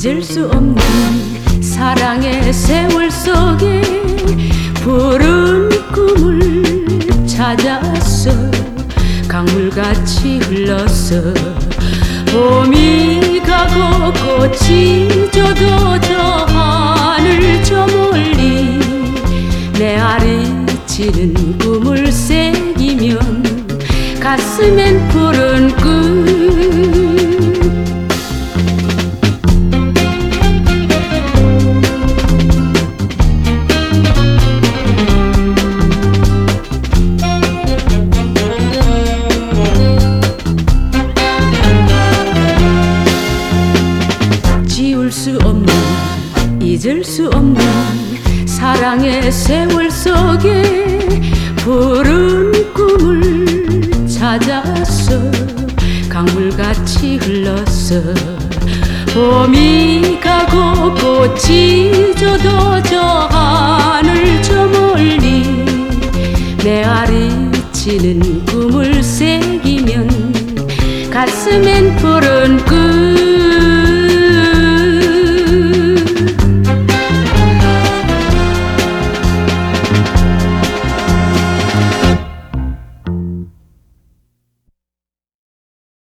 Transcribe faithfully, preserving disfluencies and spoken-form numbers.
잊을 수 없는 사랑의 세월 속에 푸른 꿈을 찾았어. 강물같이 흘렀어. 봄이 가고 꽃이 져도 저 하늘 저 멀리 내 아리치는 꿈을 새기면 가슴엔 푸른 꿈. 지울 수 없는 잊을 수 없는 사랑의 세월 속에 푸른 꿈을 찾았어. 강물같이 흘렀어. 봄이 가고 꽃이 져도 저 하늘 저 멀리 내 아리치는